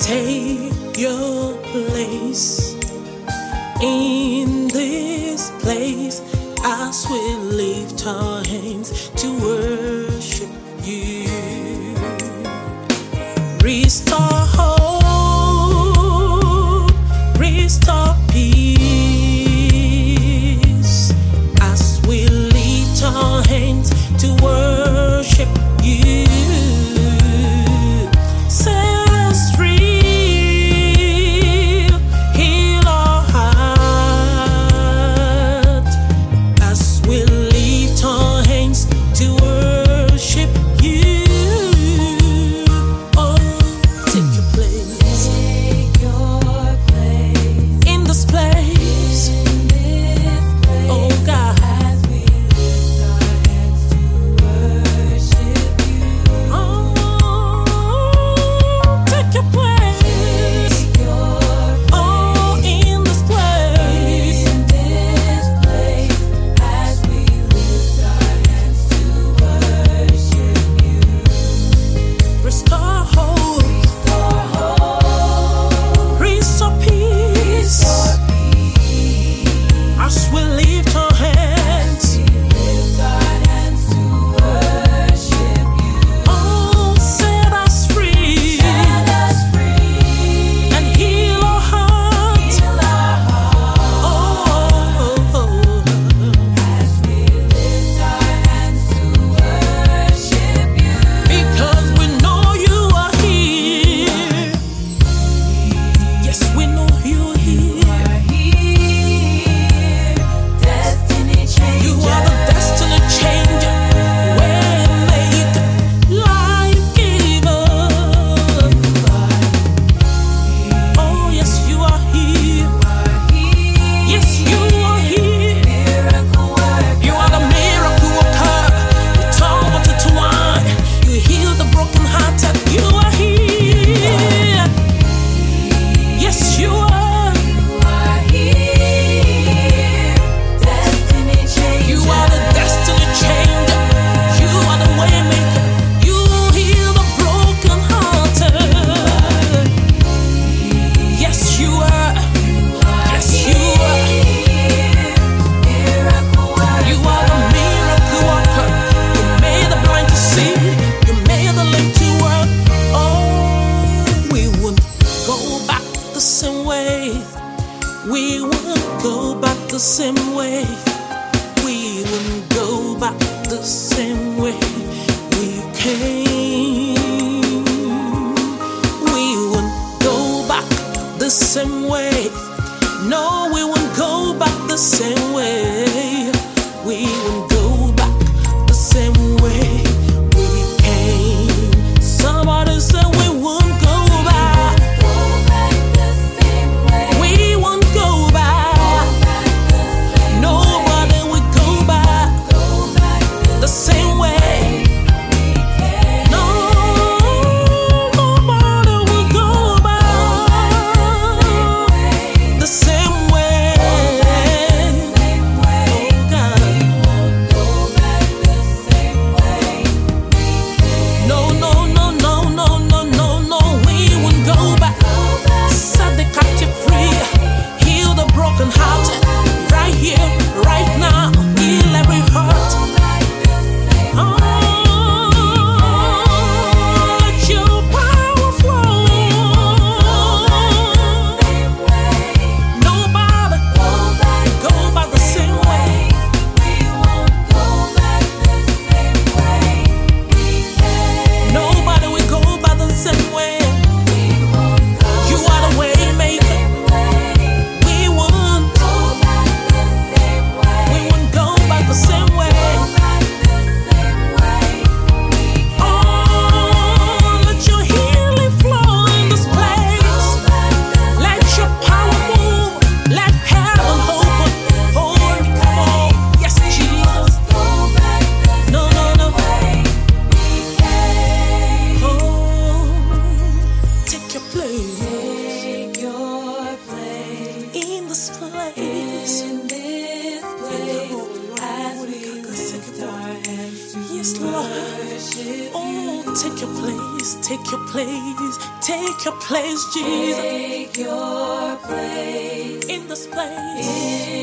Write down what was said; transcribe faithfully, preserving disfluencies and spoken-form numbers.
Take your place in this place as we lift our hands to worship you. Restore hope, restore peace as we lift our hands to worship you. We won't go back the same way. We won't go back the same way we came. We won't go back the same way. No, we won't go back the same way. We won't go back the same way we came. Somebody said we won't go back. We won't go back. Nobody will go back the same way. No, nobody will go back the same way. Yes, Lord. Oh, take your place, take your place, take your place, Jesus. Take your place in this place.